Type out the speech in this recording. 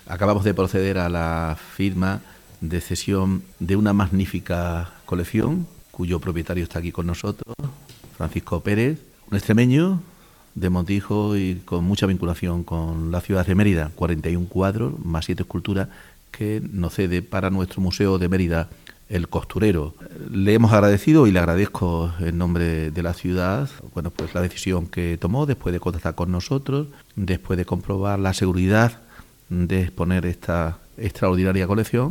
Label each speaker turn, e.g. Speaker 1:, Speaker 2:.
Speaker 1: Acabamos de proceder a la firma de cesión de una magnífica colección, cuyo propietario está aquí con nosotros, Francisco Pérez, un extremeño de Montijo y con mucha vinculación con la ciudad de Mérida. 41 cuadros más 7 esculturas que nos cede para nuestro Museo de Mérida el Costurero. Le hemos agradecido y le agradezco en nombre de la ciudad, bueno, pues la decisión que tomó después de contactar con nosotros, después de comprobar la seguridad de exponer esta extraordinaria colección.